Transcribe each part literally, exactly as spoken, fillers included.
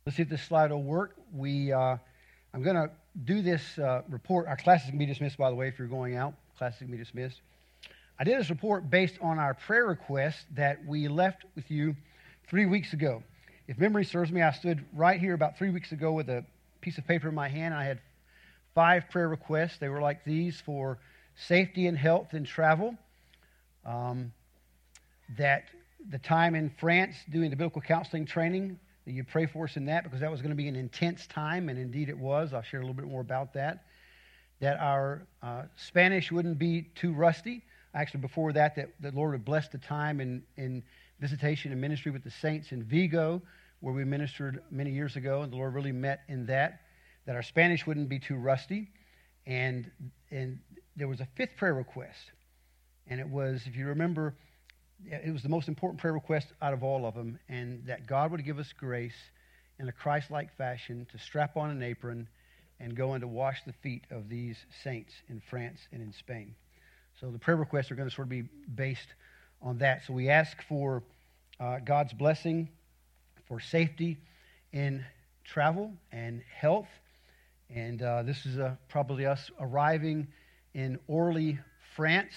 Let's see if this slide will work. We, uh, I'm going to do this uh, report. Our classes can be dismissed, by the way, if you're going out. Classes can be dismissed. I did this report based on our prayer request that we left with you three weeks ago. If memory serves me, I stood right here about three weeks ago with a piece of paper in my hand. I had five prayer requests. They were like these: for safety and health in travel, um, that the time in France doing the biblical counseling training, that you pray for us in that, because that was going to be an intense time, and indeed it was. I'll share a little bit more about that. That our uh, Spanish wouldn't be too rusty. Actually, before that, that the Lord would bless the time in, in visitation and ministry with the saints in Vigo, where we ministered many years ago, and the Lord really met in that. That our Spanish wouldn't be too rusty. And, and there was a fifth prayer request. And it was, if you remember, it was the most important prayer request out of all of them, and that God would give us grace in a Christ-like fashion to strap on an apron and go in to wash the feet of these saints in France and in Spain. So the prayer requests are going to sort of be based on that. So we ask for uh, God's blessing for safety in travel and health. And uh, this is uh, probably us arriving in Orly, France,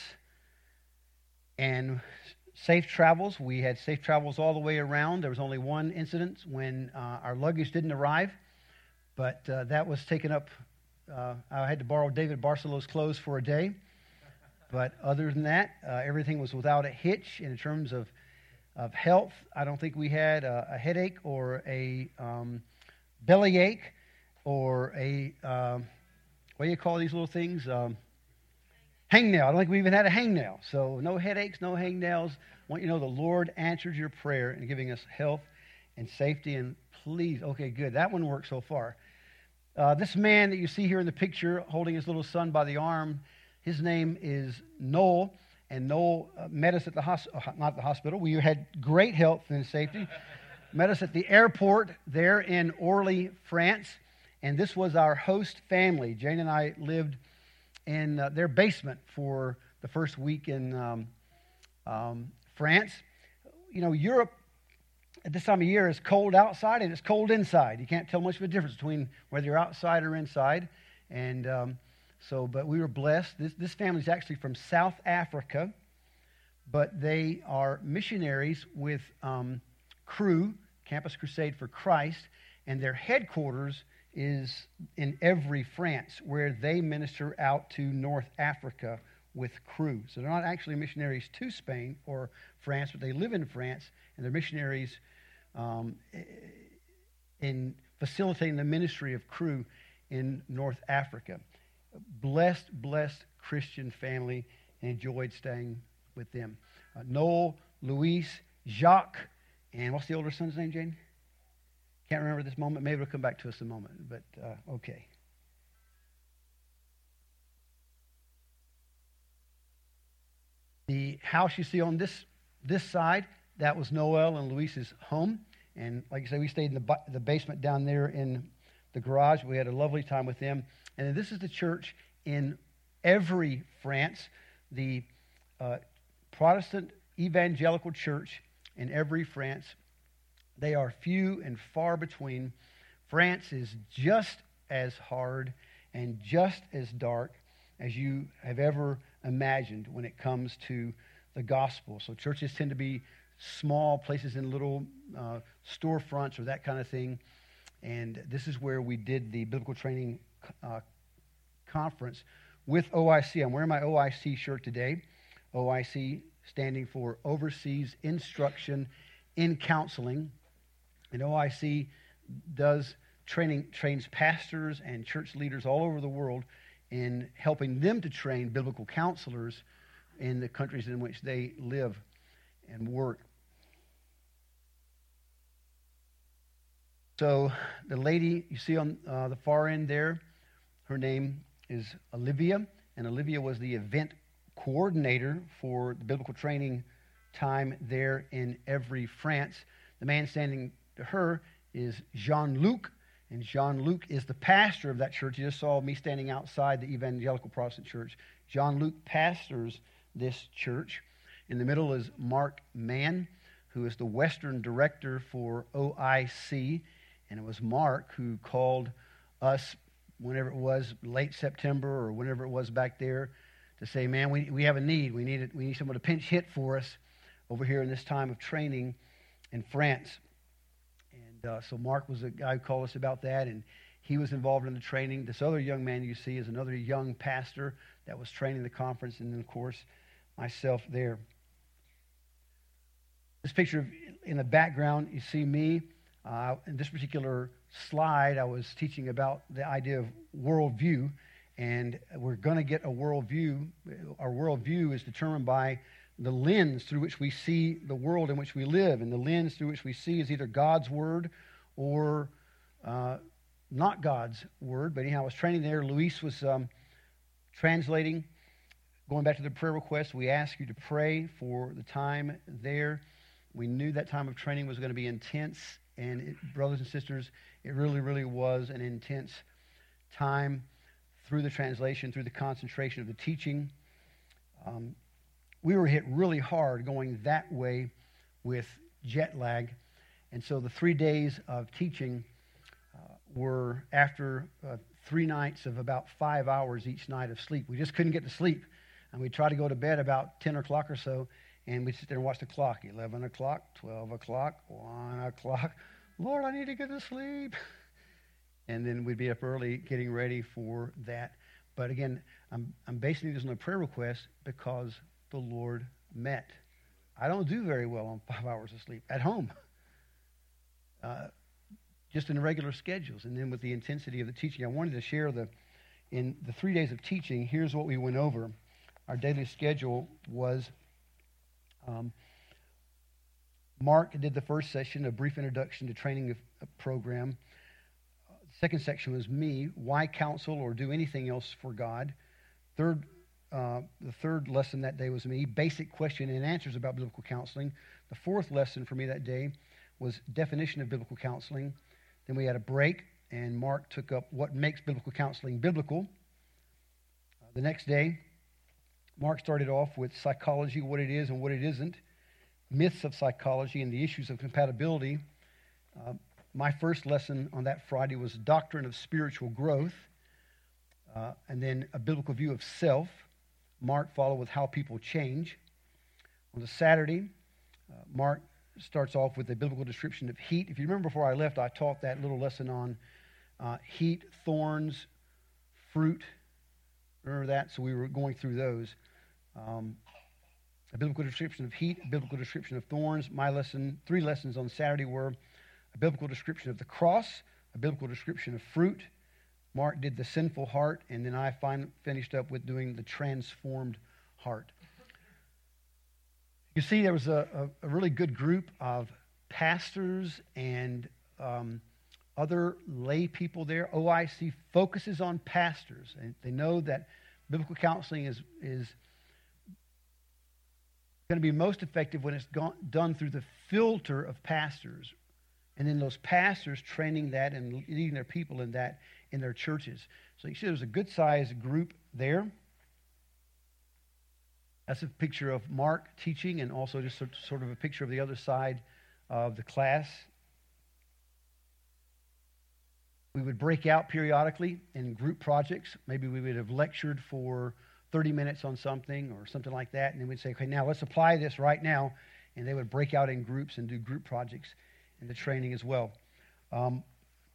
and safe travels. We had safe travels all the way around. There was only one incident when uh, our luggage didn't arrive, but uh, that was taken up. Uh, I had to borrow David Barcelo's clothes for a day. But other than that, uh, everything was without a hitch in terms of, of health. I don't think we had a, a headache or a um, bellyache or a, um, what do you call these little things? Um, hangnail. I don't think we even had a hangnail. So no headaches, no hangnails. I want you to know the Lord answered your prayer in giving us health and safety. And please, okay, good. That one worked so far. Uh, this man that you see here in the picture holding his little son by the arm, his name is Noel, and Noel uh, met us at the hospital, uh, not the hospital. We had great health and safety. Met us at the airport there in Orly, France, and this was our host family. Jane and I lived in uh, their basement for the first week in um, um, France. You know, Europe at this time of year is cold outside and it's cold inside. You can't tell much of a difference between whether you're outside or inside, and um, So, but we were blessed. This, this family is actually from South Africa, but they are missionaries with um, Cru, Campus Crusade for Christ, and their headquarters is in Évry, France, where they minister out to North Africa with Cru. So they're not actually missionaries to Spain or France, but they live in France, and they're missionaries um, in facilitating the ministry of Cru in North Africa. Blessed, blessed Christian family, and enjoyed staying with them. Uh, Noel, Luis, Jacques, and what's the older son's name, Jane? Can't remember this moment. Maybe it'll come back to us in a moment, but uh, okay. The house you see on this this side, that was Noel and Luis's home. And like I said, we stayed in the, the basement down there in the garage. We had a lovely time with them. And then this is the church in Évry, France, the uh, Protestant Evangelical Church in Évry, France. They are few and far between. France is just as hard and just as dark as you have ever imagined when it comes to the gospel. So churches tend to be small places in little uh, storefronts or that kind of thing. And this is where we did the biblical training uh, conference with O I C. I'm wearing my O I C shirt today. O I C standing for Overseas Instruction in Counseling. And O I C does training, trains pastors and church leaders all over the world in helping them to train biblical counselors in the countries in which they live and work. So the lady you see on uh, the far end there, her name is Olivia, and Olivia was the event coordinator for the biblical training time there in Évry, France. The man standing to her is Jean-Luc, and Jean-Luc is the pastor of that church. You just saw me standing outside the Evangelical Protestant Church. Jean-Luc pastors this church. In the middle is Mark Mann, who is the Western Director for O I C. And it was Mark who called us whenever it was late September or whenever it was back there to say, man, we, we have a need. We need, it, we need someone to pinch hit for us over here in this time of training in France. And uh, so Mark was the guy who called us about that, and he was involved in the training. This other young man you see is another young pastor that was training the conference, and then, of course, myself there. This picture in the background, you see me. Uh, in this particular slide, I was teaching about the idea of worldview, and we're going to get a worldview. Our worldview is determined by the lens through which we see the world in which we live, and the lens through which we see is either God's Word or uh, not God's Word. But anyhow, I was training there. Luis was um, translating. Going back to the prayer request, we asked you to pray for the time there. We knew that time of training was going to be intense, and it, brothers and sisters, it really, really was an intense time through the translation, through the concentration of the teaching. Um, we were hit really hard going that way with jet lag, and so the three days of teaching uh, were after uh, three nights of about five hours each night of sleep. We just couldn't get to sleep, and we'd try to go to bed about ten o'clock or so, and we'd sit there and watch the clock, eleven o'clock, twelve o'clock, one o'clock. Lord, I need to get to sleep. And then we'd be up early getting ready for that. But again, I'm, I'm basing this on a prayer request because the Lord met. I don't do very well on five hours of sleep at home, uh, just in regular schedules. And then with the intensity of the teaching, I wanted to share the, in the three days of teaching, here's what we went over. Our daily schedule was, um, Mark did the first session, a brief introduction to training program. Uh, second section was me, why counsel or do anything else for God. Third, uh, the third lesson that day was me, basic question and answers about biblical counseling. The fourth lesson for me that day was definition of biblical counseling. Then we had a break, and Mark took up what makes biblical counseling biblical. Uh, the next day, Mark started off with psychology, what it is and what it isn't, myths of psychology and the issues of compatibility. Uh, my first lesson on that Friday was doctrine of spiritual growth, uh, and then a biblical view of self. Mark followed with how people change. On the Saturday, uh, Mark starts off with a biblical description of heat. If you remember before I left, I taught that little lesson on uh, heat, thorns, fruit. Remember that? So we were going through those. Um, a biblical description of heat, a biblical description of thorns. My lesson, three lessons on Saturday were a biblical description of the cross, a biblical description of fruit. Mark did the sinful heart, and then I fin- finished up with doing the transformed heart. You see, there was a, a, a really good group of pastors and um, other lay people there. O I C focuses on pastors, and they know that biblical counseling is is going to be most effective when it's gone, done through the filter of pastors, and then those pastors training that and leading their people in that in their churches. So you see there's a good-sized group there. That's a picture of Mark teaching, and also just sort of a picture of the other side of the class. We would break out periodically in group projects. Maybe we would have lectured for thirty minutes on something or something like that, and then we'd say, okay, now let's apply this right now, and they would break out in groups and do group projects in the training as well. Um,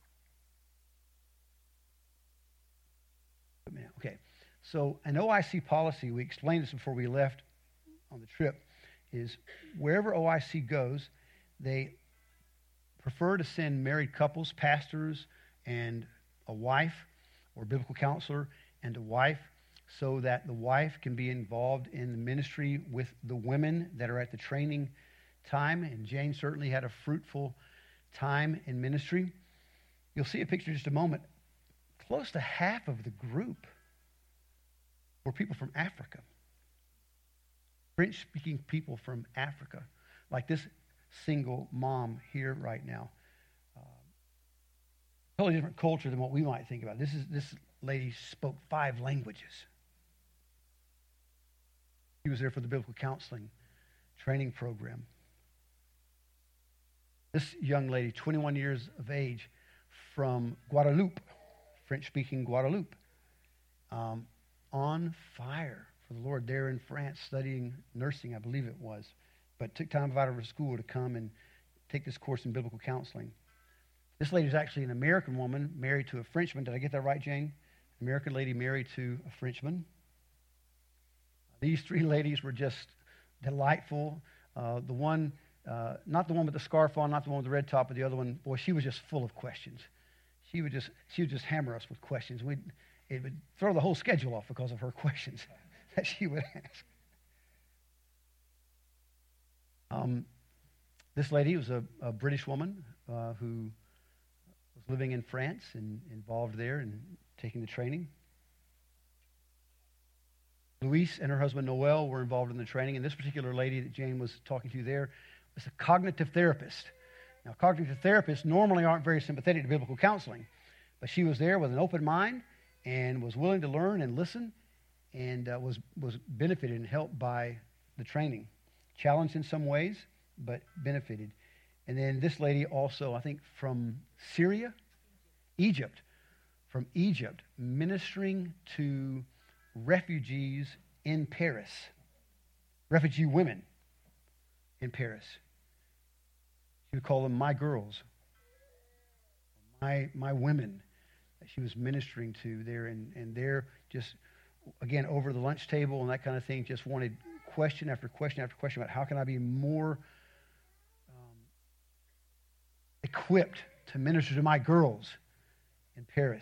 okay, so an O I C policy, we explained this before we left on the trip, is wherever O I C goes, they prefer to send married couples, pastors, and a wife, or biblical counselor and a wife, so that the wife can be involved in the ministry with the women that are at the training time. And Jane certainly had a fruitful time in ministry. You'll see a picture in just a moment. Close to half of the group were people from Africa. French-speaking people from Africa, like this single mom here right now. Uh, totally different culture than what we might think about. This is this lady spoke five languages. She was there for the biblical counseling training program. This young lady, twenty-one years of age, from Guadeloupe, French-speaking Guadeloupe, um, on fire for the Lord there in France, studying nursing, I believe it was, but took time out of her school to come and take this course in biblical counseling. This lady is actually an American woman married to a Frenchman. Did I get that right, Jane? American lady married to a Frenchman. These three ladies were just delightful. Uh, the one, uh, not the one with the scarf on, not the one with the red top, but the other one, boy, she was just full of questions. She would just, she would just hammer us with questions. We'd, it would throw the whole schedule off because of her questions that she would ask. Um, this lady was a, a British woman uh, who was living in France and involved there and taking the training. Louise and her husband Noel were involved in the training, and this particular lady that Jane was talking to there was a cognitive therapist. Now, cognitive therapists normally aren't very sympathetic to biblical counseling, but she was there with an open mind and was willing to learn and listen, and uh, was, was benefited and helped by the training. Challenged in some ways, but benefited. And then this lady also, I think, from Syria, Egypt, from Egypt, ministering to refugees in Paris, refugee women in Paris. She would call them my girls, my my women that she was ministering to there, and, and they're just, again, over the lunch table and that kind of thing, just wanted question after question after question about how can I be more um, equipped to minister to my girls in Paris.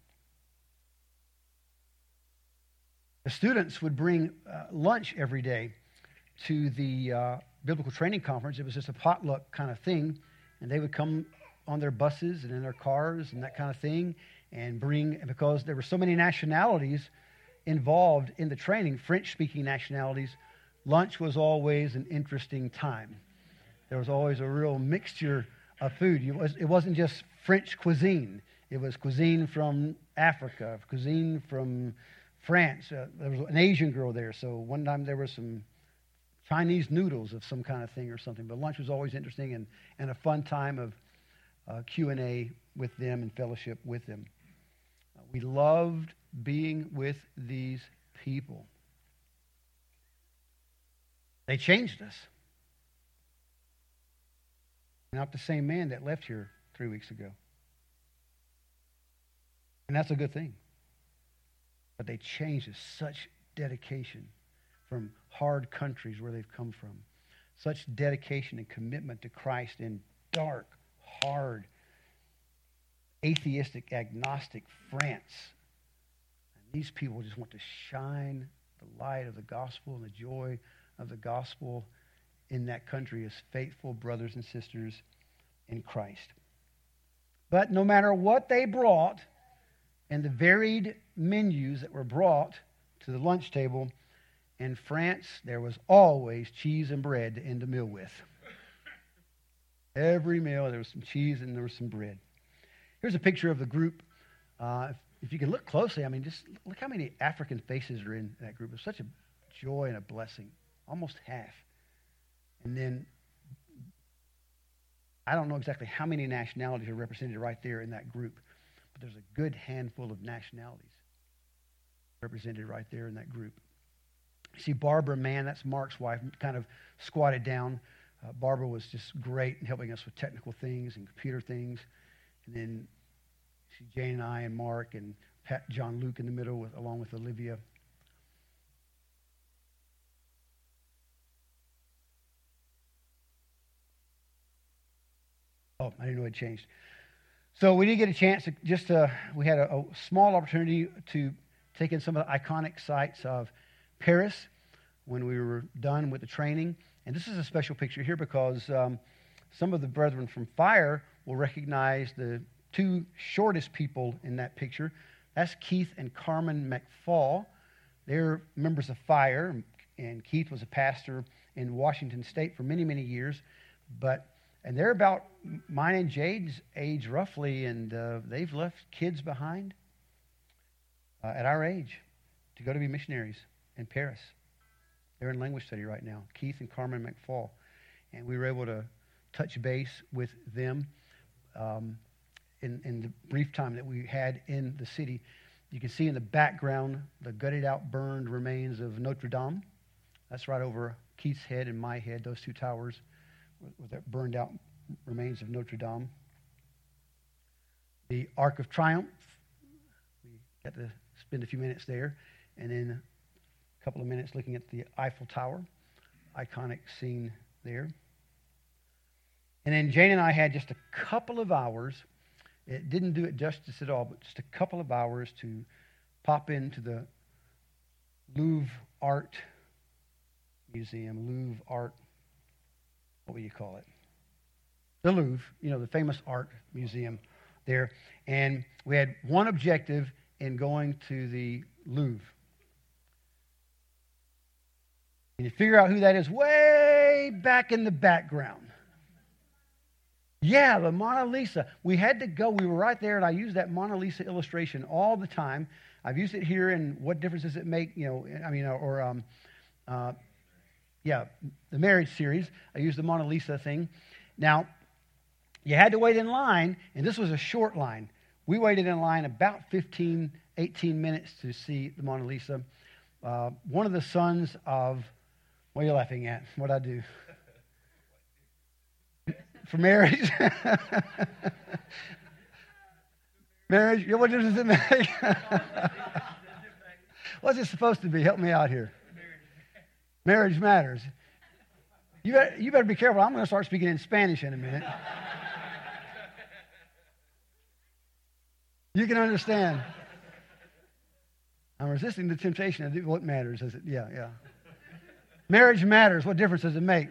The students would bring uh, lunch every day to the uh, biblical training conference. It was just a potluck kind of thing, and they would come on their buses and in their cars and that kind of thing, and bring, and because there were so many nationalities involved in the training, French-speaking nationalities, lunch was always an interesting time. There was always a real mixture of food. It wasn't just French cuisine. It was cuisine from Africa, cuisine from France. Uh, there was an Asian girl there, so one time there was some Chinese noodles of some kind of thing or something. But lunch was always interesting and, and a fun time of uh, Q and A with them and fellowship with them. Uh, we loved being with these people. They changed us. Not the same man that left here three weeks ago. And that's a good thing. But they changed us. Such dedication from hard countries where they've come from. Such dedication and commitment to Christ in dark, hard, atheistic, agnostic France. And these people just want to shine the light of the gospel and the joy of the gospel in that country as faithful brothers and sisters in Christ. But no matter what they brought and the varied menus that were brought to the lunch table, in France, there was always cheese and bread to end the meal with. Every meal, there was some cheese and there was some bread. Here's a picture of the group. Uh, if, if you can look closely, I mean, just look how many African faces are in that group. It's such a joy and a blessing. Almost half. And then, I don't know exactly how many nationalities are represented right there in that group, but there's a good handful of nationalities represented right there in that group. You see Barbara Mann, that's Mark's wife, kind of squatted down. Uh, Barbara was just great in helping us with technical things and computer things. And then see Jane and I and Mark and Pat, John Luke in the middle, with, along with Olivia. Oh, I didn't know it changed. So we did get a chance to just, uh, we had a, a small opportunity to take in some of the iconic sites of Paris when we were done with the training. And this is a special picture here because um, some of the brethren from Fire will recognize the two shortest people in that picture. That's Keith and Carmen McFall. They're members of Fire, and Keith was a pastor in Washington State for many, many years. But and they're about mine and Jade's age roughly, and uh, they've left kids behind uh, at our age to go to be missionaries in Paris. They're in language study right now, Keith and Carmen McFall. And we were able to touch base with them. Um, in, in the brief time that we had in the city. You can see in the background the gutted out, burned remains of Notre Dame. That's right over Keith's head and my head, those two towers with the burned out remains of Notre Dame. The Arc of Triumph, we got to spend a few minutes there, and then a couple of minutes looking at the Eiffel Tower, iconic scene there. And then Jane and I had just a couple of hours. It didn't do it justice at all, but just a couple of hours to pop into the Louvre Art Museum, Louvre Art, what would you call it? The Louvre, you know, the famous art museum there. And we had one objective in going to the Louvre. And you figure out who that is way back in the background. Yeah, the Mona Lisa. We had to go. We were right there, and I used that Mona Lisa illustration all the time. I've used it here, and what difference does it make? You know, I mean, or um, uh, yeah, the marriage series. I used the Mona Lisa thing. Now, you had to wait in line, and this was a short line. We waited in line about fifteen, eighteen minutes to see the Mona Lisa. Uh, one of the sons of, what are you laughing at? What'd I do? For marriage? Marriage? What difference does it make? What's it supposed to be? Help me out here. Marriage matters. You better, you better be careful. I'm going to start speaking in Spanish in a minute. You can understand. I'm resisting the temptation to do what matters. Is it? Yeah, yeah. Marriage matters. What difference does it make?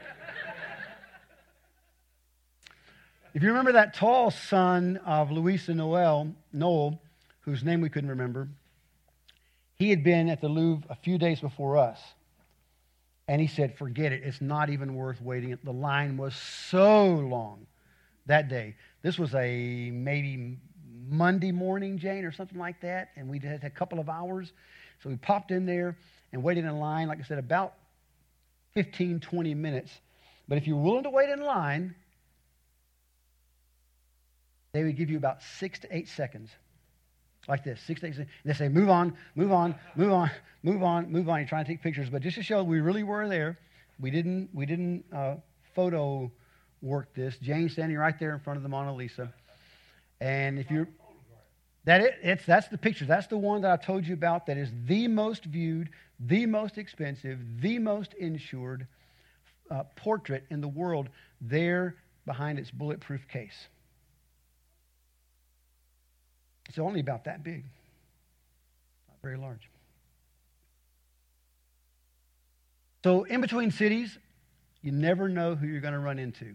If you remember that tall son of Louisa Noel, Noel, whose name we couldn't remember, he had been at the Louvre a few days before us. And he said, forget it. It's not even worth waiting. The line was so long that day. This was a maybe Monday morning, Jane, or something like that. And we had a couple of hours. So we popped in there and waited in line, like I said, about fifteen, twenty minutes. But if you're willing to wait in line, they would give you about six to eight seconds. Like this, six to eight seconds. And they say, move on, move on, move on, move on, move on. You're trying to take pictures. But just to show we really were there, we didn't we didn't uh, photo work this. Jane's standing right there in front of the Mona Lisa. And if you're, that it, it's that's the picture. That's the one that I told you about that is the most viewed, the most expensive, the most insured uh, portrait in the world there behind its bulletproof case. It's only about that big, not very large. So in between cities, you never know who you're going to run into.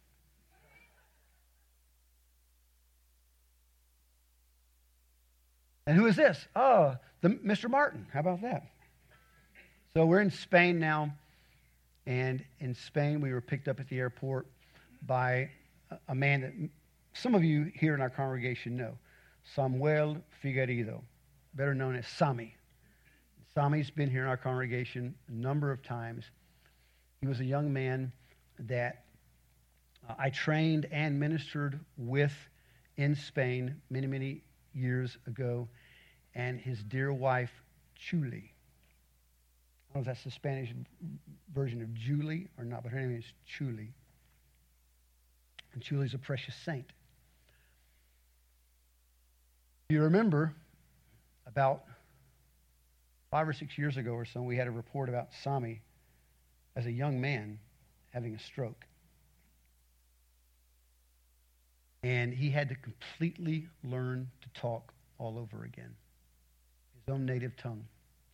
And who is this? Oh, the Mister Martin. How about that? So we're in Spain now, and in Spain we were picked up at the airport by a man that some of you here in our congregation know. Samuel Figueredo, better known as Sammy. Sammy's been here in our congregation a number of times. He was a young man that uh, I trained and ministered with in Spain many, many years ago, and his dear wife, Chuli. I don't know if that's the Spanish version of Julie or not, but her name is Chuli. And Chuli's a precious saint. You remember about five or six years ago or so, we had a report about Sami as a young man having a stroke. And he had to completely learn to talk all over again, his own native tongue.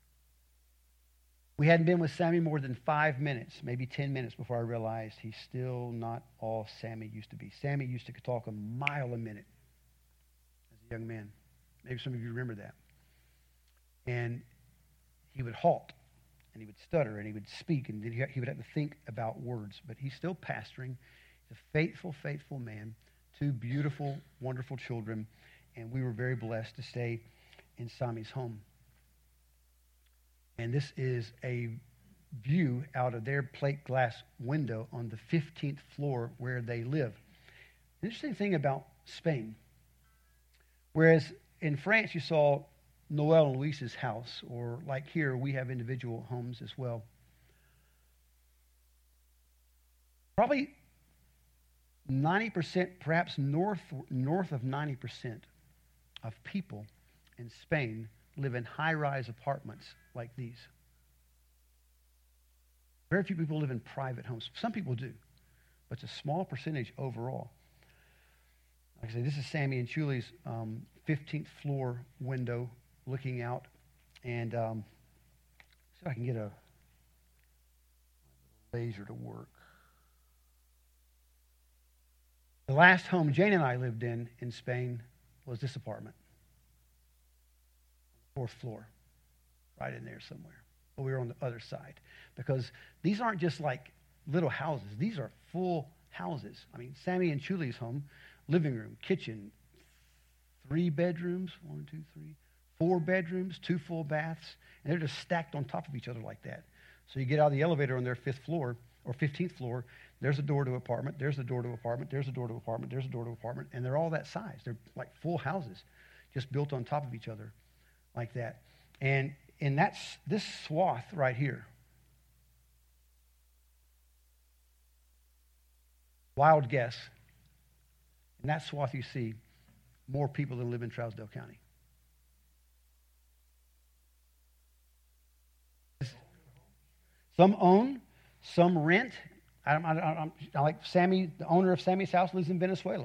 We hadn't been with Sammy more than five minutes, maybe ten minutes before I realized he's still not all Sammy used to be. Sammy used to talk a mile a minute as a young man. Maybe some of you remember that. And he would halt, and he would stutter, and he would speak, and he would have to think about words. But he's still pastoring. He's a faithful, faithful man. Two beautiful, wonderful children, and we were very blessed to stay in Sami's home. And this is a view out of their plate glass window on the fifteenth floor where they live. The interesting thing about Spain. Whereas in France, you saw Noel and Luis's house, or like here, we have individual homes as well. Probably ninety percent, perhaps north, north of ninety percent of people in Spain live in high-rise apartments like these. Very few people live in private homes. Some people do, but it's a small percentage overall. Like I say, this is Sammy and Julie's um, fifteenth floor window looking out. And um, see if I can get a laser to work. The last home Jane and I lived in in Spain was this apartment. Fourth floor, right in there somewhere. But we were on the other side. Because these aren't just like little houses. These are full houses. I mean, Sammy and Julie's home, living room, kitchen, three bedrooms, one, two, three, four bedrooms, two full baths, and they're just stacked on top of each other like that. So you get out of the elevator on their fifth floor or fifteenth floor, there's a door to apartment, there's a door to apartment, there's a door to apartment, there's a door to apartment, and they're all that size. They're like full houses, just built on top of each other like that. And in that's this swath right here, wild guess, in that swath you see more people than live in Trousdale County. Some own, some rent. I, I, I, I like Sammy, the owner of Sammy's house lives in Venezuela.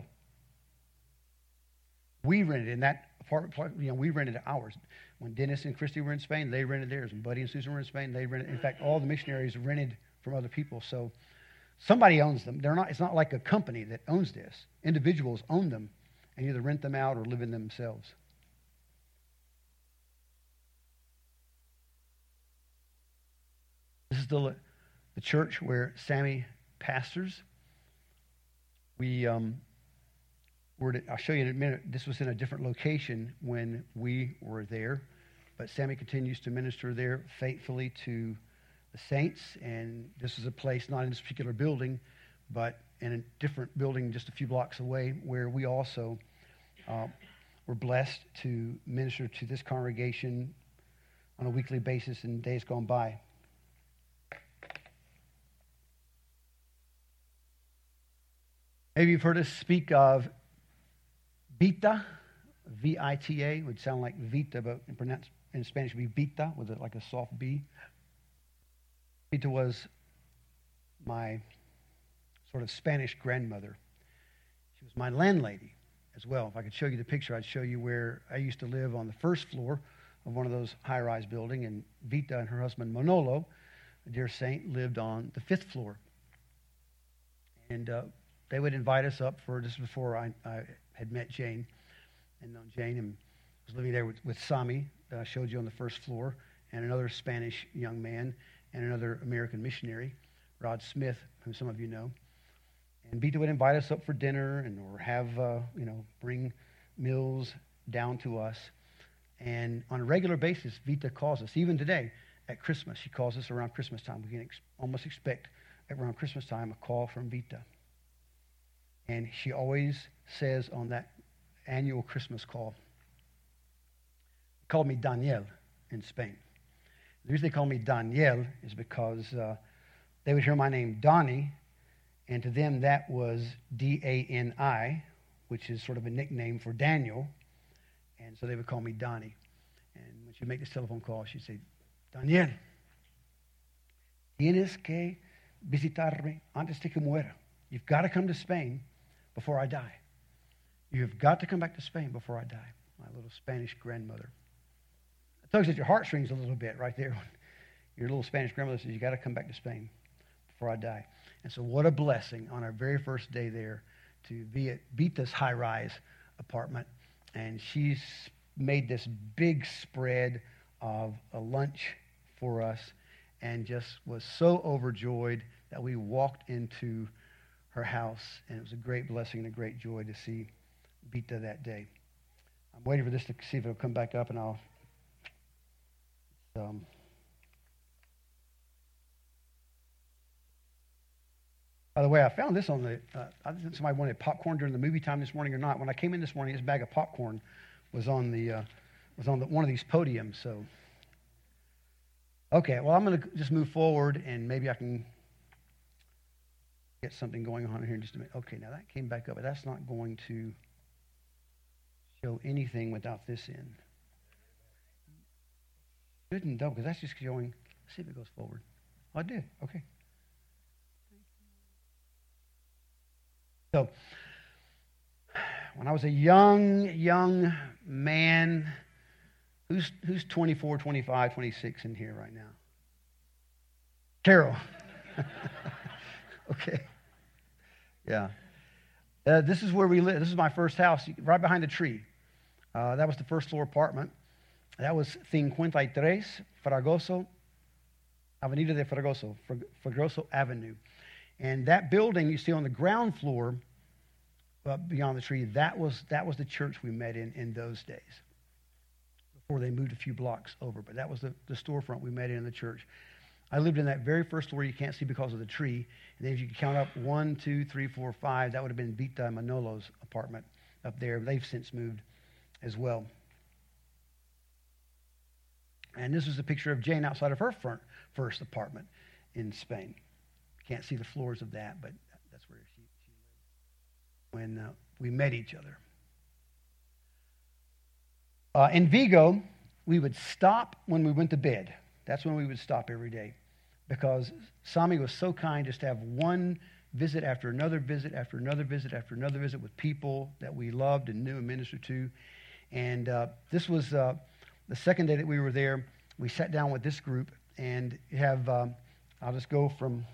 We rented in that apartment, you know, we rented ours. When Dennis and Christy were in Spain, they rented theirs. When Buddy and Susan were in Spain, they rented. In fact, all the missionaries rented from other people. So somebody owns them. They're not. It's not like a company that owns this. Individuals own them and either rent them out or live in them themselves. This is the the church where Sammy pastors. We um, were. To, I'll show you in a minute. This was in a different location when we were there, but Sammy continues to minister there faithfully to the saints. And this is a place not in this particular building, but in a different building just a few blocks away, where we also uh, were blessed to minister to this congregation on a weekly basis in days gone by. Maybe you've heard us speak of Vita, V I T A, would sound like Vita, but in, pronounce, in Spanish it would be Vita, with a, like a soft B. Vita was my sort of Spanish grandmother. She was my landlady as well. If I could show you the picture, I'd show you where I used to live on the first floor of one of those high-rise buildings, and Vita and her husband Manolo, a dear saint, lived on the fifth floor. And uh, they would invite us up for, this before I, I had met Jane and known Jane, and was living there with, with Sami, that I showed you on the first floor, and another Spanish young man, and another American missionary, Rod Smith, who some of you know. And Vita would invite us up for dinner, and or have, uh, you know, bring meals down to us. And on a regular basis, Vita calls us. Even today, at Christmas, she calls us around Christmas time. We can ex- almost expect around Christmas time a call from Vita. And she always says on that annual Christmas call, called me Daniel in Spain. The reason they call me Daniel is because uh, they would hear my name Donnie, and to them that was D A N I, which is sort of a nickname for Daniel, and so they would call me Donnie. And when she'd make this telephone call, she'd say, Daniel, tienes que visitarme antes de que muera. You've got to come to Spain before I die. You've got to come back to Spain before I die. My little Spanish grandmother. It tugs at your heartstrings a little bit right there. Your little Spanish grandmother says, you got to come back to Spain before I die. And so what a blessing on our very first day there to be at Vita's high-rise apartment. And she's made this big spread of a lunch for us and just was so overjoyed that we walked into her house, and it was a great blessing and a great joy to see Vita that day. I'm waiting for this to see if it'll come back up, and I'll um, By the way, I found this on the, uh, I don't know if somebody wanted popcorn during the movie time this morning or not. When I came in this morning, this bag of popcorn was on the, uh, was on the, one of these podiums. So, okay, well, I'm going to just move forward, and maybe I can get something going on here in just a minute. Okay, now that came back up, but that's not going to show anything without this in. Shouldn't though, because that's just showing. Let's see if it goes forward. Oh, it did. Okay. So, when I was a young, young man, who's who's twenty-four, twenty-five, twenty-six in here right now? Carol. Okay. Yeah. Uh, this is where we live. This is my first house, right behind the tree. Uh, that was the first floor apartment. That was cincuenta y tres Fragoso, Avenida de Fragoso, Fragoso Avenue. And that building you see on the ground floor, uh, beyond the tree, that was that was the church we met in in those days, before they moved a few blocks over. But that was the, the storefront we met in in the church. I lived in that very first floor you can't see because of the tree. And then if you could count up one, two, three, four, five, that would have been Vita Manolo's apartment up there. They've since moved as well. And this was a picture of Jane outside of her front, first apartment in Spain. Can't see the floors of that, but that's where she, she lived when uh, we met each other. Uh, in Vigo, we would stop when we went to bed. That's when we would stop every day, because Sami was so kind just to have one visit after another visit after another visit after another visit with people that we loved and knew and ministered to. And uh, this was uh, the second day that we were there. We sat down with this group, and you have, um, I'll just go from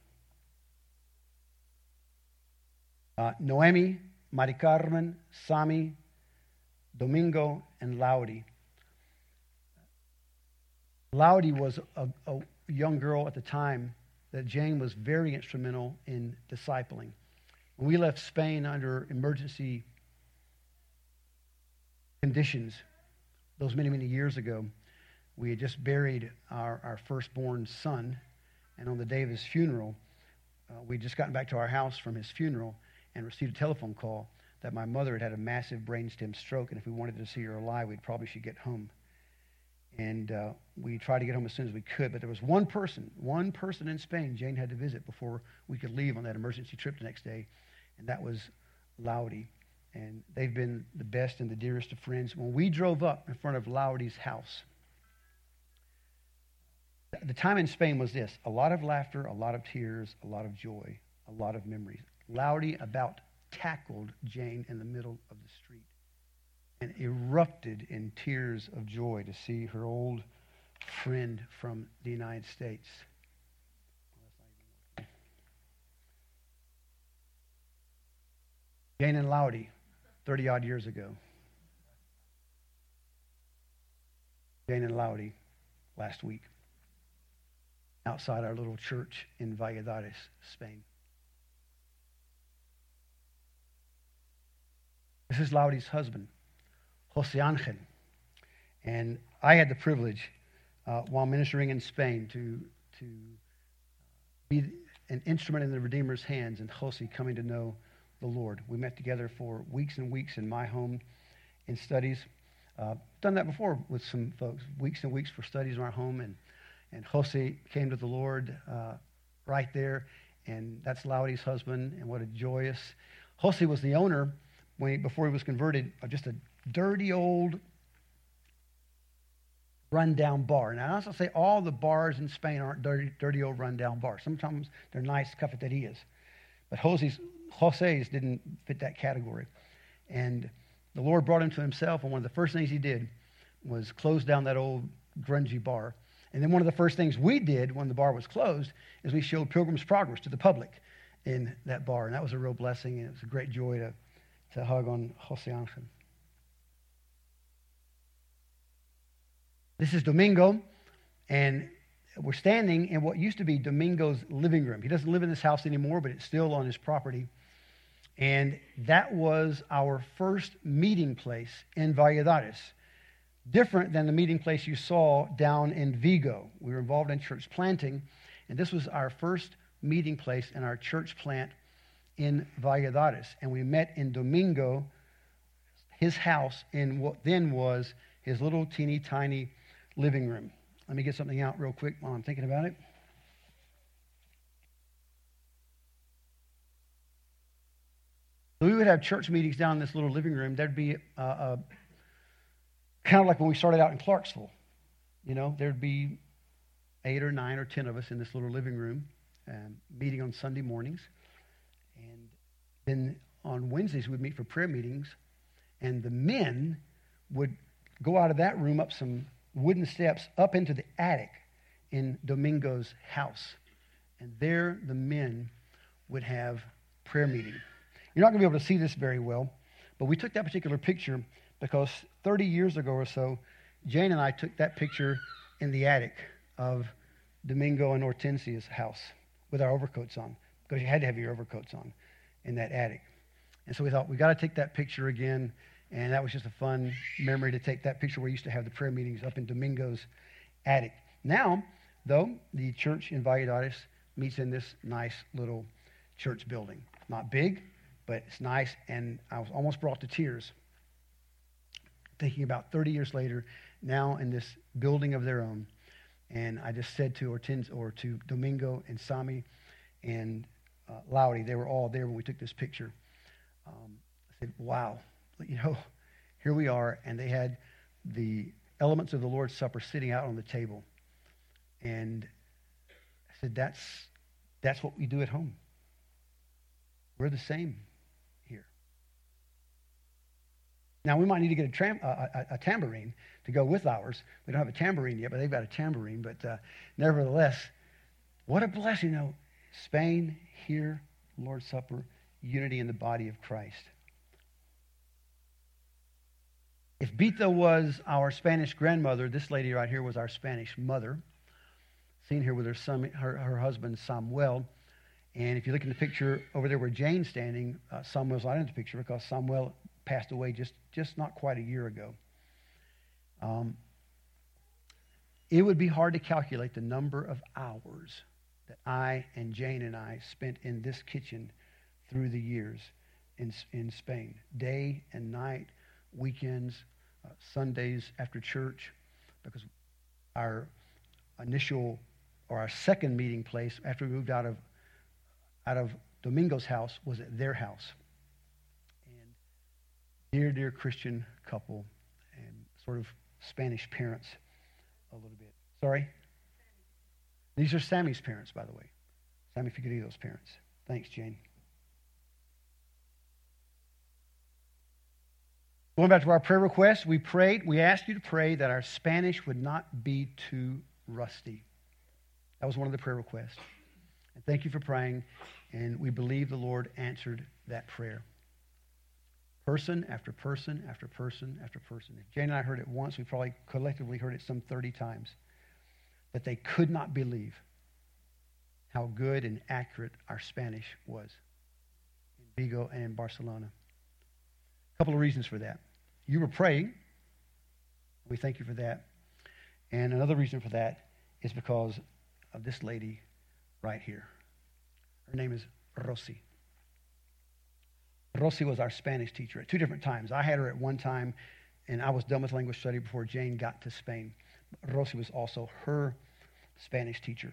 uh, Noemi, Mari Carmen, Sami, Domingo, and Laudi. Laudi was a, a young girl at the time that Jane was very instrumental in discipling. When we left Spain under emergency conditions, those many, many years ago, we had just buried our, our firstborn son, and on the day of his funeral, uh, we'd just gotten back to our house from his funeral and received a telephone call that my mother had had a massive brainstem stroke, and if we wanted to see her alive, we'd probably should get home. And uh, we tried to get home as soon as we could, but there was one person, one person in Spain Jane had to visit before we could leave on that emergency trip the next day, and that was Laudi. And they've been the best and the dearest of friends. When we drove up in front of Laudi's house, the time in Spain was this: a lot of laughter, a lot of tears, a lot of joy, a lot of memories. Laudi about tackled Jane in the middle of the street and erupted in tears of joy to see her old friend from the United States. Jane and Laudi, thirty-odd years ago. Jane and Laudi, last week, outside our little church in Valladares, Spain. This is Laudi's husband, Jose Angel. And I had the privilege, uh, while ministering in Spain, to, to be an instrument in the Redeemer's hands, and Jose coming to know the Lord. We met together for weeks and weeks in my home in studies. Uh, done that before with some folks, weeks and weeks for studies in our home, and, and Jose came to the Lord uh, right there, and that's Laudi's husband, and what a joyous. Jose was the owner, when he, before he was converted, of just a dirty old rundown bar. Now, I also say all the bars in Spain aren't dirty, dirty old rundown bars. Sometimes they're nice cafeterias. But Jose's, Jose's didn't fit that category. And the Lord brought him to himself, and one of the first things he did was close down that old grungy bar. And then one of the first things we did when the bar was closed is we showed Pilgrim's Progress to the public in that bar. And that was a real blessing, and it was a great joy to, to hug on Jose Angel. This is Domingo, and we're standing in what used to be Domingo's living room. He doesn't live in this house anymore, but it's still on his property. And that was our first meeting place in Valladares. Different than the meeting place you saw down in Vigo. We were involved in church planting, and this was our first meeting place in our church plant in Valladares. And we met in Domingo, his house, in what then was his little teeny tiny living room. Let me get something out real quick while I'm thinking about it. So we would have church meetings down in this little living room. There'd be uh, uh, kind of like when we started out in Clarksville. You know, there'd be eight or nine or ten of us in this little living room, um, meeting on Sunday mornings. And then on Wednesdays, we'd meet for prayer meetings. And the men would go out of that room up some wooden steps up into the attic in Domingo's house. And there the men would have prayer meeting. You're not going to be able to see this very well, but we took that particular picture because thirty years ago or so, Jane and I took that picture in the attic of Domingo and Hortensia's house with our overcoats on, because you had to have your overcoats on in that attic. And so we thought, we got to take that picture again, and that was just a fun memory to take that picture where we used to have the prayer meetings up in Domingo's attic. Now, though, the church in Valladares meets in this nice little church building. Not big, but it's nice, and I was almost brought to tears thinking about thirty years later, now in this building of their own. And I just said to Hortens, or to Domingo and Sami and uh, Lauri, they were all there when we took this picture. Um, I said, wow, you know, here we are, and they had the elements of the Lord's Supper sitting out on the table. And I said, that's that's what we do at home. We're the same here. Now, we might need to get a, tram, a, a, a tambourine to go with ours. We don't have a tambourine yet, but they've got a tambourine. But uh, nevertheless, what a blessing, you know. Spain, here, Lord's Supper, unity in the body of Christ. If Bita was our Spanish grandmother, this lady right here was our Spanish mother, seen here with her son, her, her husband, Samuel. And if you look in the picture over there where Jane's standing, uh, Samuel's not in the picture because Samuel passed away just, just not quite a year ago. Um, it would be hard to calculate the number of hours that I and Jane and I spent in this kitchen through the years in, in Spain. Day and night, weekends, uh, Sundays after church, because our initial or our second meeting place after we moved out of out of Domingo's house was at their house. And dear, dear Christian couple and sort of Spanish parents a little bit. Sorry? These are Sammy's parents, by the way. Sammy Figueiredo's parents. Thanks, Jane. Going back to our prayer request, we prayed, we asked you to pray that our Spanish would not be too rusty. That was one of the prayer requests. And thank you for praying, and we believe the Lord answered that prayer. Person after person after person after person. If Jane and I heard it once, we probably collectively heard it some thirty times, that they could not believe how good and accurate our Spanish was in Vigo and in Barcelona. A couple of reasons for that. You were praying. We thank you for that. And another reason for that is because of this lady right here. Her name is Rosie. Rosie was our Spanish teacher at two different times. I had her at one time, and I was done with language study before Jane got to Spain. Rosie was also her Spanish teacher.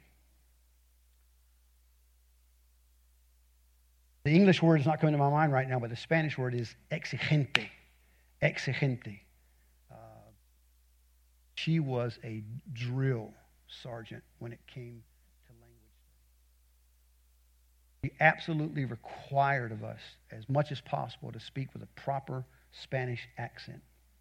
The English word is not coming to my mind right now, but the Spanish word is exigente. Exigente. Uh, she was a drill sergeant when it came to language. She absolutely required of us as much as possible to speak with a proper Spanish accent.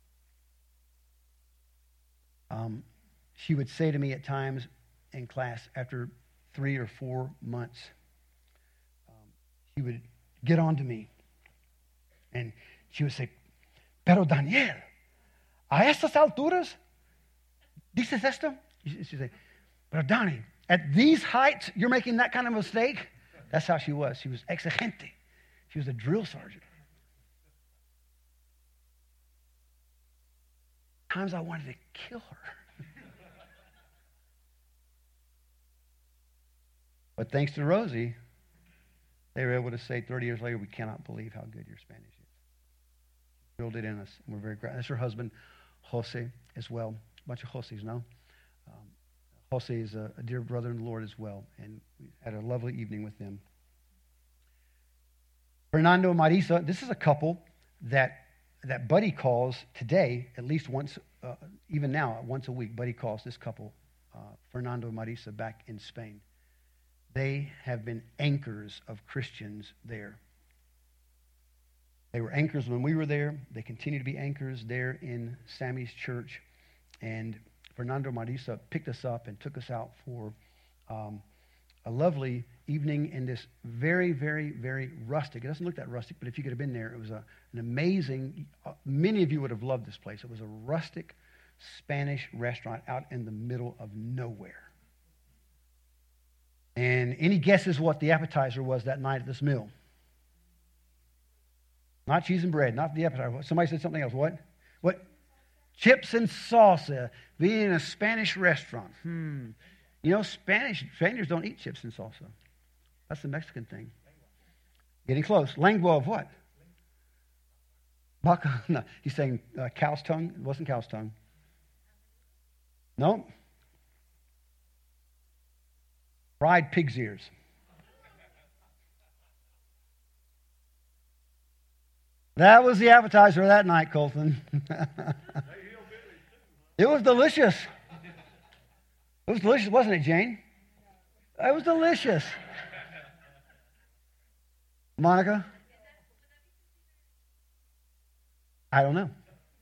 Um, she would say to me at times in class after three or four months, um, she would get on to me and she would say, "Pero Daniel, a estas alturas, dices esto?" She'd say, "Pero Donnie, at these heights, you're making that kind of mistake?" That's how she was. She was exigente. She was a drill sergeant. Times I wanted to kill her. But thanks to Rosie, they were able to say thirty years later, we cannot believe how good your Spanish is. She drilled it in us, and we're very grateful. That's her husband, Jose, as well. A bunch of Joses, no? Um, Jose is a, a dear brother in the Lord as well, and we had a lovely evening with them. Fernando and Marisa, this is a couple that that Buddy calls today, at least once, uh, even now, once a week. Buddy calls this couple, uh, Fernando and Marisa, back in Spain. They have been anchors of Christians there. They were anchors when we were there. They continue to be anchors there in Sammy's church. And Fernando and Marisa picked us up and took us out for um, a lovely evening in this very, very, very rustic. It doesn't look that rustic, but if you could have been there, it was a, an amazing, uh, many of you would have loved this place. It was a rustic Spanish restaurant out in the middle of nowhere. And any guesses what the appetizer was that night at this meal? Not cheese and bread, not the appetizer. Somebody said something else. What? What? Chips and salsa. Being in a Spanish restaurant. Hmm. You know, Spanish, Spaniards don't eat chips and salsa. That's the Mexican thing. Getting close. Lengua of what? Baca. No, he's saying uh, cow's tongue. It wasn't cow's tongue. No. Fried pig's ears. That was the appetizer that night, Colton. It was delicious. It was delicious, wasn't it, Jane? It was delicious. Monica? I don't know.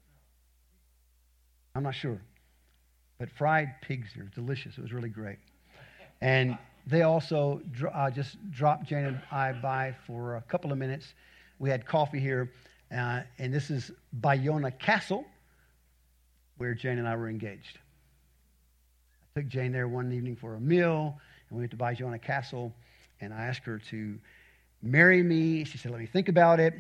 I'm not sure. But fried pig's ears, delicious. It was really great. And they also uh, just dropped Jane and I by for a couple of minutes. We had coffee here, uh, and this is Bayona Castle, where Jane and I were engaged. I took Jane there one evening for a meal, and we went to Bayona Castle, and I asked her to marry me. She said, let me think about it.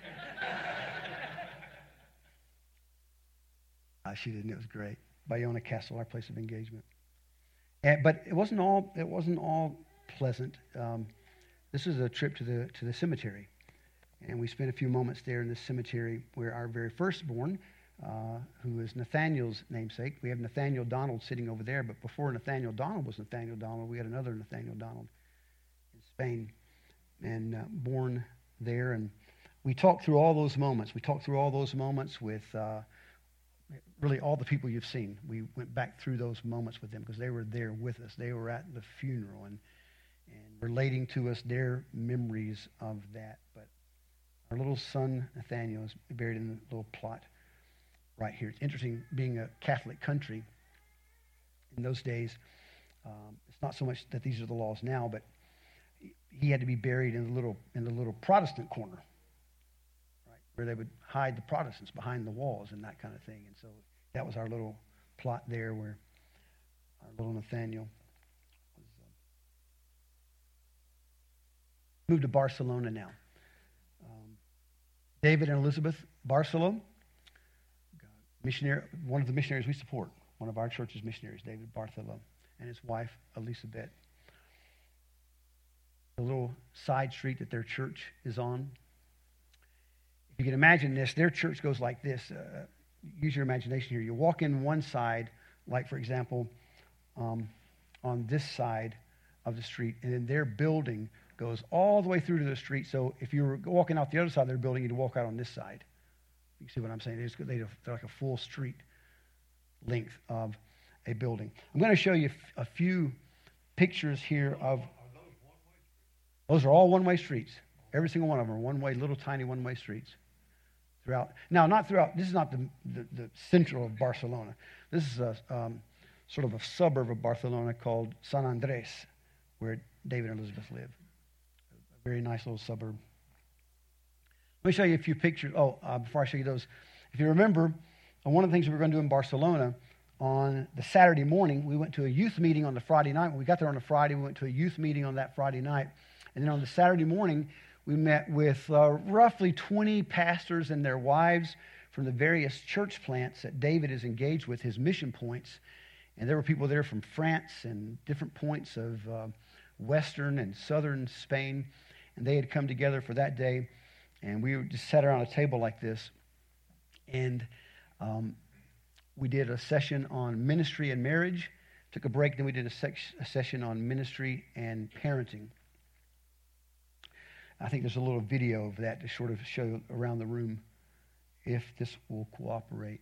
uh, she didn't. It was great. Bayona Castle, our place of engagement. And, but it wasn't all. It wasn't all pleasant. Um, this was a trip to the to the cemetery, and we spent a few moments there in the cemetery where our very firstborn, uh, who is Nathaniel's namesake. We have Nathaniel Donald sitting over there, but before Nathaniel Donald was Nathaniel Donald, we had another Nathaniel Donald in Spain, and uh, born there. And we talked through all those moments. We talked through all those moments with. Uh, Really, all the people you've seen, we went back through those moments with them because they were there with us. They were at the funeral and, and relating to us their memories of that. But our little son, Nathaniel, is buried in the little plot right here. It's interesting, being a Catholic country in those days, um, it's not so much that these are the laws now, but he had to be buried in the little in the little Protestant corner, right, where they would hide the Protestants behind the walls and that kind of thing. And so that was our little plot there where our little Nathaniel was. Uh, moved to Barcelona now. Um, David and Elizabeth Barcelona, missionary, one of the missionaries we support, one of our church's missionaries, David Bartholo, and his wife, Elizabeth. The little side street that their church is on. If you can imagine this, their church goes like this. Uh, use your imagination here. You walk in one side, like, for example, um, on this side of the street, and then their building goes all the way through to the street. So if you were walking out the other side of their building, you'd walk out on this side. You see what I'm saying? They're like a full street length of a building. I'm going to show you a few pictures here of... Those are all one-way streets. Every single one of them are one-way, little tiny one-way streets. Throughout. Now, not throughout. This is not the, the, the central of Barcelona. This is a um, sort of a suburb of Barcelona called San Andres, where David and Elizabeth live. A very nice little suburb. Let me show you a few pictures. Oh, uh, before I show you those, if you remember, uh, one of the things we were going to do in Barcelona on the Saturday morning, we went to a youth meeting on the Friday night. When we got there on the Friday, we went to a youth meeting on that Friday night. And then on the Saturday morning, we met with uh, roughly twenty pastors and their wives from the various church plants that David is engaged with, his mission points. And there were people there from France and different points of uh, western and southern Spain, and they had come together for that day, and we just sat around a table like this, and um, we did a session on ministry and marriage, took a break, then we did a, sec- a session on ministry and parenting. I think there's a little video of that to sort of show around the room if this will cooperate.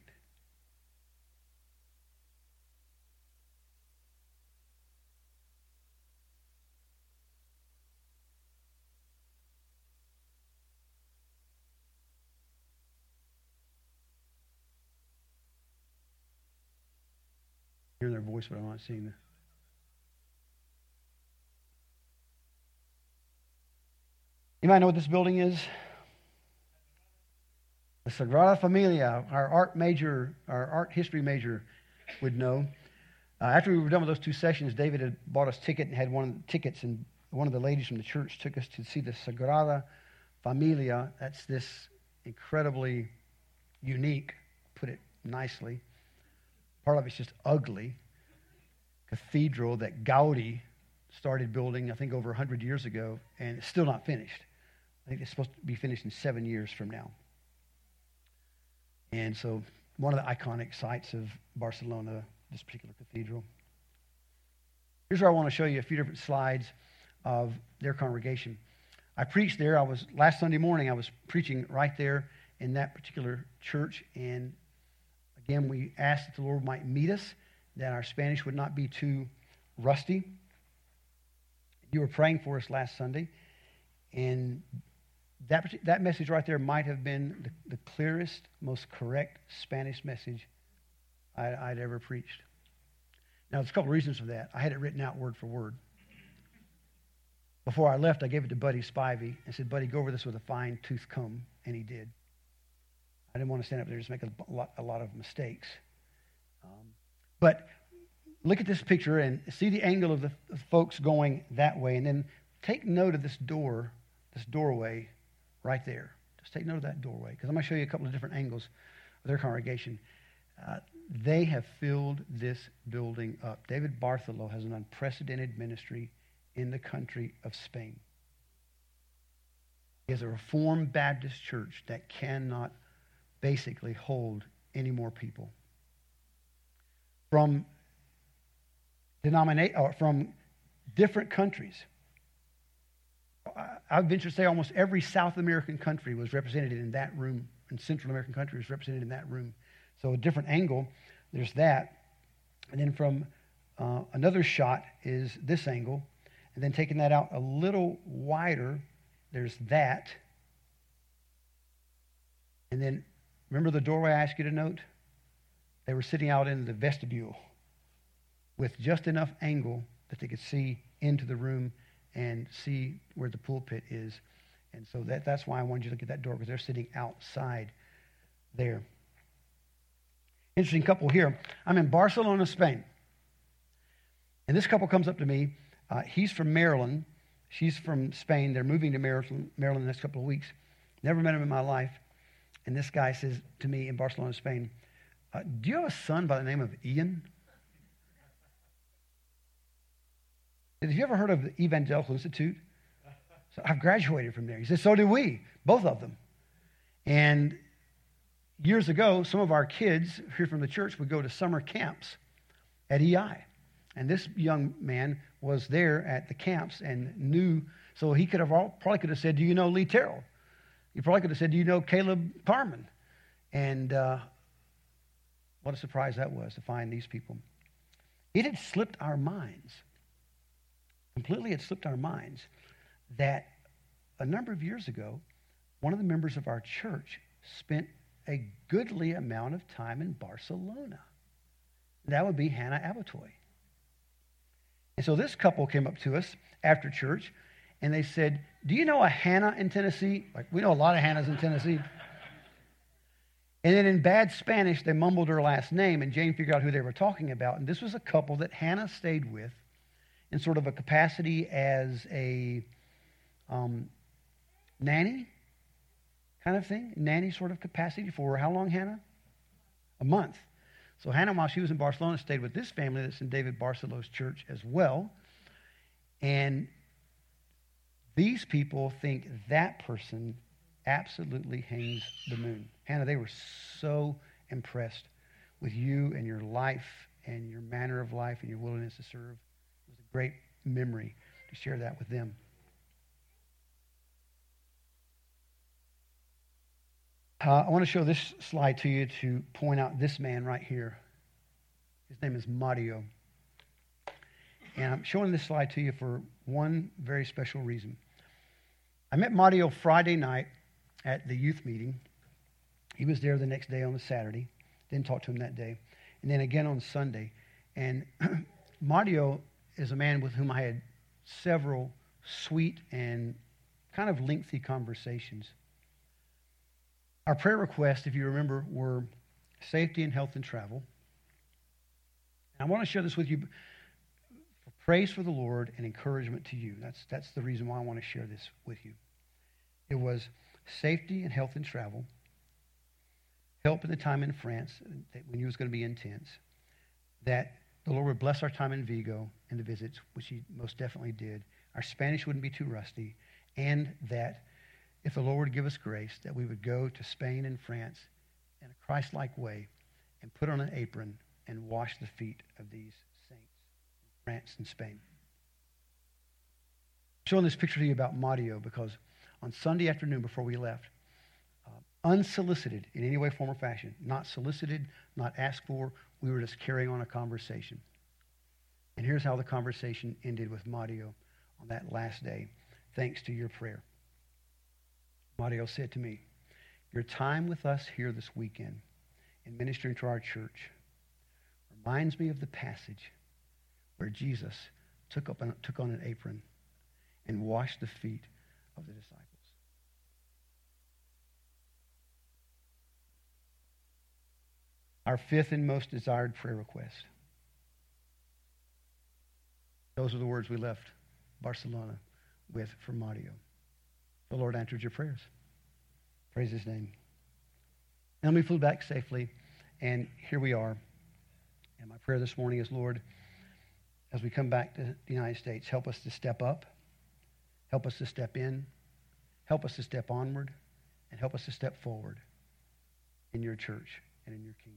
Hearing their voice, but I'm not seeing the. You might know what this building is? The Sagrada Familia. Our art major, our art history major would know. Uh, after we were done with those two sessions, David had bought us a ticket and had one of the tickets, and one of the ladies from the church took us to see the Sagrada Familia. That's this incredibly unique, put it nicely. Part of it's just ugly. Cathedral that Gaudi started building, I think, over one hundred years ago, and it's still not finished. I think it's supposed to be finished in seven years from now. And so, one of the iconic sites of Barcelona, this particular cathedral. Here's where I want to show you a few different slides of their congregation. I preached there. I was last Sunday morning. I was preaching right there in that particular church, and again, we asked that the Lord might meet us, that our Spanish would not be too rusty. You were praying for us last Sunday, and that that message right there might have been the, the clearest, most correct Spanish message I, I'd ever preached. Now, there's a couple of reasons for that. I had it written out word for word. Before I left, I gave it to Buddy Spivey and said, Buddy, go over this with a fine-tooth comb, and he did. I didn't want to stand up there and just make a lot, a lot of mistakes. Um, but look at this picture and see the angle of the folks going that way, and then take note of this door, this doorway right there. Just take note of that doorway, because I'm going to show you a couple of different angles of their congregation. Uh, they have filled this building up. David Bartholo has an unprecedented ministry in the country of Spain. He has a Reformed Baptist church that cannot basically hold any more people. From denominate or from different countries. I venture to say almost every South American country was represented in that room, and Central American country was represented in that room. So a different angle, there's that. And then from uh, another shot is this angle. And then taking that out a little wider, there's that. And then, remember the doorway I asked you to note? They were sitting out in the vestibule with just enough angle that they could see into the room and see where the pulpit is. And so that, that's why I wanted you to look at that door, because they're sitting outside there. Interesting couple here. I'm in Barcelona, Spain. And this couple comes up to me. Uh, he's from Maryland. She's from Spain. They're moving to Maryland, Maryland the next couple of weeks. Never met him in my life. And this guy says to me in Barcelona, Spain, uh, do you have a son by the name of Ian? Have you ever heard of the Evangelical Institute? So I've graduated from there. He says, so do we, both of them. And years ago, some of our kids here from the church would go to summer camps at E I. And this young man was there at the camps and knew, so he could have all, probably could have said, do you know Lee Terrell? He probably could have said, do you know Caleb Carmen? And uh, what a surprise that was to find these people. It had slipped our minds. Completely had slipped our minds that a number of years ago, one of the members of our church spent a goodly amount of time in Barcelona. That would be Hannah Abatoy. And so this couple came up to us after church, and they said, do you know a Hannah in Tennessee? Like, we know a lot of Hannahs in Tennessee. And then in bad Spanish, they mumbled her last name, and Jane figured out who they were talking about. And this was a couple that Hannah stayed with in sort of a capacity as a um, nanny kind of thing, nanny sort of capacity for how long, Hannah? A month. So Hannah, while she was in Barcelona, stayed with this family that's in David Barcelo's church as well. And these people think that person absolutely hangs the moon. Hannah, they were so impressed with you and your life and your manner of life and your willingness to serve. It was a great memory to share that with them. Uh, I want to show this slide to you to point out this man right here. His name is Mario. And I'm showing this slide to you for one very special reason. I met Mario Friday night at the youth meeting. He was there the next day on the Saturday. Didn't talk to him that day. And then again on Sunday. And Mario is a man with whom I had several sweet and kind of lengthy conversations. Our prayer requests, if you remember, were safety and health and travel. And I want to share this with you for praise for the Lord and encouragement to you. That's, that's the reason why I want to share this with you. It was safety and health and travel, help in the time in France when he was going to be intense, that the Lord would bless our time in Vigo and the visits, which he most definitely did. Our Spanish wouldn't be too rusty, and that if the Lord would give us grace, that we would go to Spain and France in a Christ-like way and put on an apron and wash the feet of these saints in France and Spain. I'm showing this picture to you about Mario because on Sunday afternoon before we left, uh, unsolicited in any way, form, or fashion, not solicited, not asked for, we were just carrying on a conversation. And here's how the conversation ended with Mario on that last day, thanks to your prayer. Mario said to me, your time with us here this weekend in ministering to our church reminds me of the passage where Jesus took, up an, took on an apron and washed the feet of the disciples. Our fifth and most desired prayer request. Those are the words we left Barcelona with for Mario. The Lord answered your prayers. Praise his name. And we flew back safely, and here we are. And my prayer this morning is, Lord, as we come back to the United States, help us to step up, help us to step in, help us to step onward, and help us to step forward in your church and in your kingdom.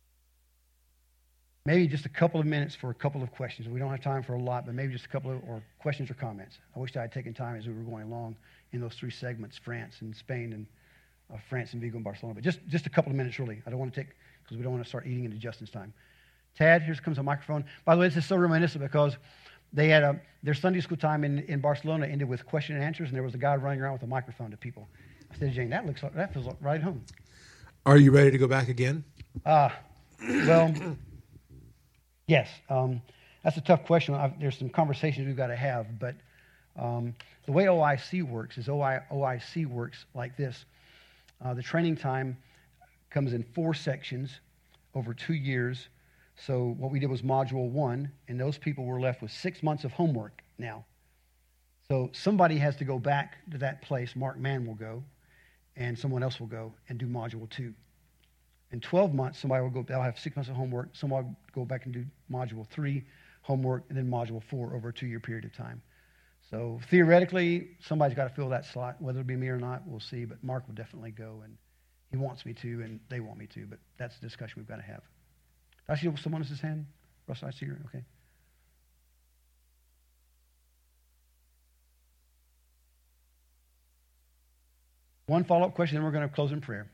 Maybe just a couple of minutes for a couple of questions. We don't have time for a lot, but maybe just a couple of or questions or comments. I wish I had taken time as we were going along in those three segments, France and Spain and uh, France and Vigo and Barcelona. But just, just a couple of minutes, really. I don't want to take, because we don't want to start eating into Justin's time. Tad, here comes a microphone. By the way, this is so reminiscent because they had a, their Sunday school time in, in Barcelona ended with question and answers, and there was a guy running around with a microphone to people. I said, Jane, that looks like, that feels like right home. Are you ready to go back again? Uh, well... Yes, um, that's a tough question. I've, there's some conversations we've got to have, but um, the way O I C works is O I C works like this. Uh, the training time comes in four sections over two years. So what we did was module one, and those people were left with six months of homework now. So somebody has to go back to that place. Mark Mann will go, and someone else will go and do module two. In twelve months, somebody will go, they'll have six months of homework. Somebody will go back and do module three homework, and then module four over a two-year period of time. So theoretically, somebody's got to fill that slot. Whether it be me or not, we'll see. But Mark will definitely go, and he wants me to, and they want me to. But that's the discussion we've got to have. Did I see someone else's hand? Russ, I see her. Okay. One follow-up question, then we're going to close in prayer.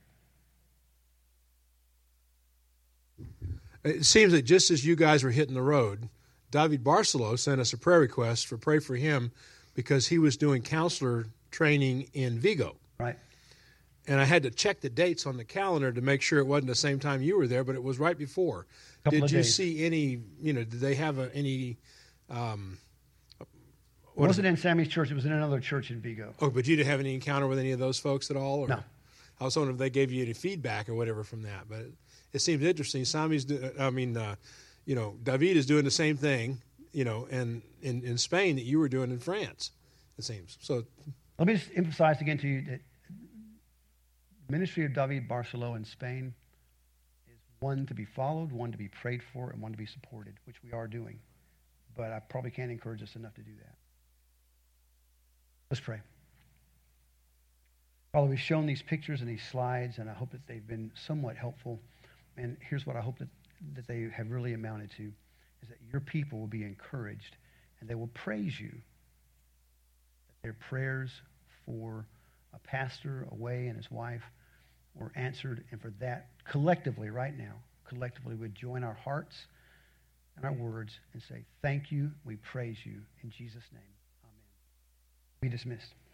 It seems that just as you guys were hitting the road, David Barcelo sent us a prayer request for pray for him because he was doing counselor training in Vigo. Right. And I had to check the dates on the calendar to make sure it wasn't the same time you were there, but it was right before. Couple did you days. see any, you know, did they have a, any... Um, it wasn't it? in Sammy's church. It was in another church in Vigo. Oh, but you didn't have any encounter with any of those folks at all? Or? No. I was wondering if they gave you any feedback or whatever from that, but... It seems interesting. Sammy's, do, I mean, uh, you know, David is doing the same thing, you know, and in, in Spain that you were doing in France, it seems. So, let me just emphasize again to you that the ministry of David Barcelo in Spain is one to be followed, one to be prayed for, and one to be supported, which we are doing. But I probably can't encourage us enough to do that. Let's pray. Father, we've shown these pictures and these slides, and I hope that they've been somewhat helpful. And here's what I hope that, that they have really amounted to, is that your people will be encouraged, and they will praise you, that their prayers for a pastor away and his wife were answered, and for that, collectively, right now, collectively, we'd join our hearts and our words and say, thank you, we praise you, in Jesus' name, amen. Be dismissed.